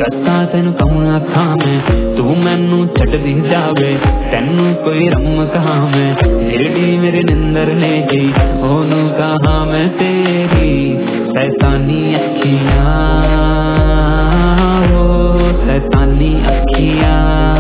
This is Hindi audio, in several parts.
दसा तेन कहूँ आखा मैं तू मैनू छड्डी जावे तेनू कोई रम कहा मैं जेड़ी मेरी निंदर ले गई ओनू कहा मैं तेरी शैतानी अखियां ओ शैतानी अखियां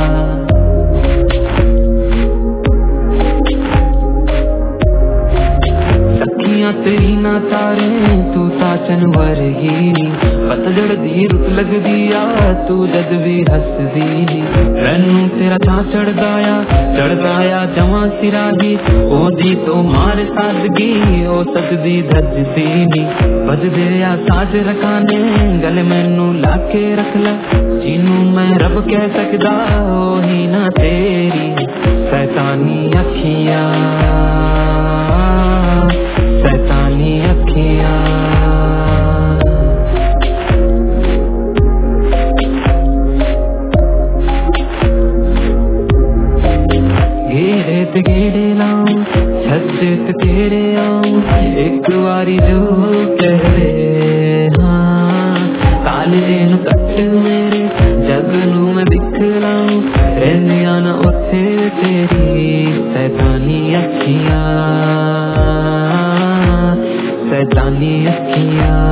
तेरी ना तारे तू साचन वर्गी पतझड़ दी रुत लगदी आ तू जद भी हसदी रैनू तेरा था चढ़दा आ जमा सिराही ओदी तो मार सादगी ओ सजदी धजदी नी बजदे आ साज रखाने गले मैनू लाके रख ला जिनू मैं रब कह सकदा ओही ना तेरी शैतानी अखियां शैतानी अखियां गेड़े ते गेड़े लाऊं छज्जे ते तेरे आऊं एक बारी जो कह दे हाँ काले नू कट मेरे जग नू मैं दिखलाऊं रहंदियां ना उत्थे तेरी शैतानी अखियां शैतानी अखियां